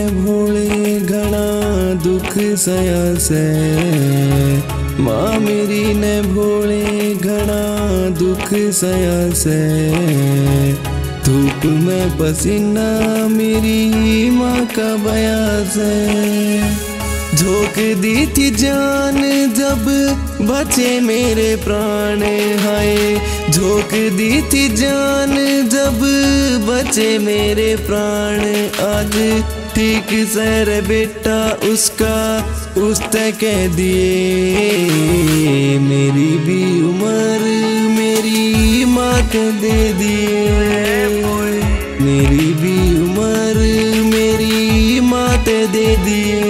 भोले घना दुख सया से, माँ मेरी ने भोले घना दुख सया से। धूप में पसीना मेरी माँ का बयास है। झोंक दी थी जान जब बचे मेरे प्राण, हाय झोंक दी थी जान जब बचे मेरे प्राण। आज ठीक सर बेटा उसका उसने कह दिए, मेरी भी उम्र मेरी माँ को दे दिए। मेरी भी उम्र मेरी माँ को दे दिए।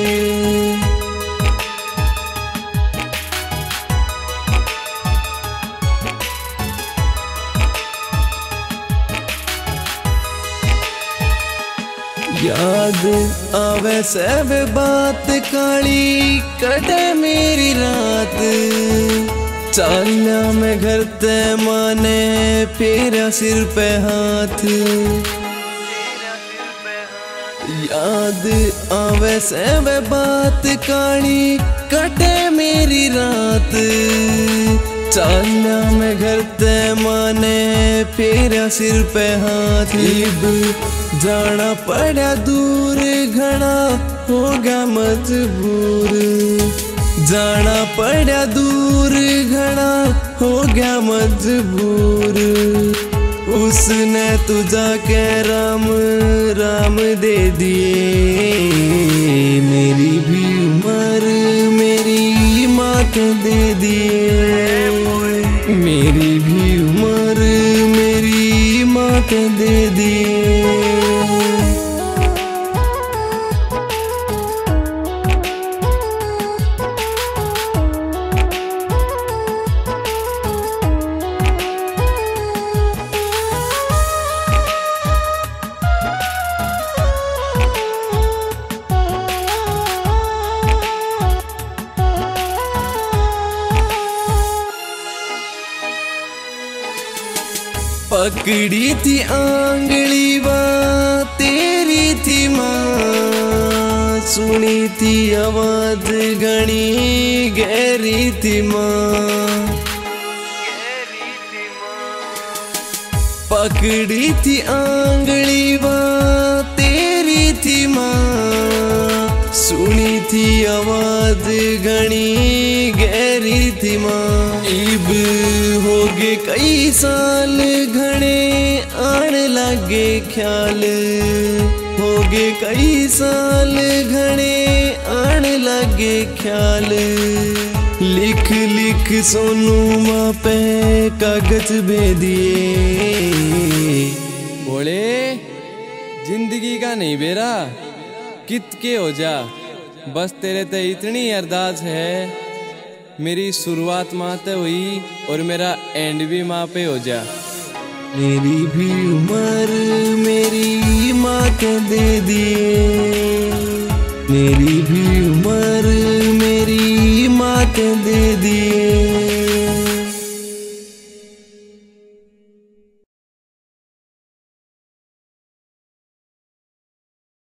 याद आवे सब बात काली कटे मेरी रात। चालिया में घर ते माने फेरा सिर पे हाथ। याद आवे सब बात काली कटे मेरी रात। चालिया में घर ते माने फेरा सिर पे हाथ। जाना पड़ा दूर घना होगा मजबूर। जाना पड़ा दूर घना होगा मजबूर। उसने तुझा के राम राम दे दिए। मेरी भी उम्र मेरी माँ को दे दिए। मेरी भी उम्र मेरी माँ को दे दिए। पकड़ी थी आंगली बात तेरी थी माँ। सुनी थी आवाज घनी गहरी थी माँ। पकड़ी थी आंगली बात तेरी थी माँ। सुनी थी आवाज घनी गहरी थी माँ। इब हो गए कई साल घने आन लगे ख्याल। हो गए कई साल घने आन लगे ख्याल। लिख लिख सोनू माँ पे कागज भे दिए। बोले जिंदगी का नहीं बेरा कित के हो जा। बस तेरे ते इतनी अरदास है, मेरी शुरुआत माँ पे हुई और मेरा एंड भी माँ पे हो जा। मेरी भी उम्र मेरी माँ को दे दिए। मेरी भी उम्र मेरी माँ को दे दिए।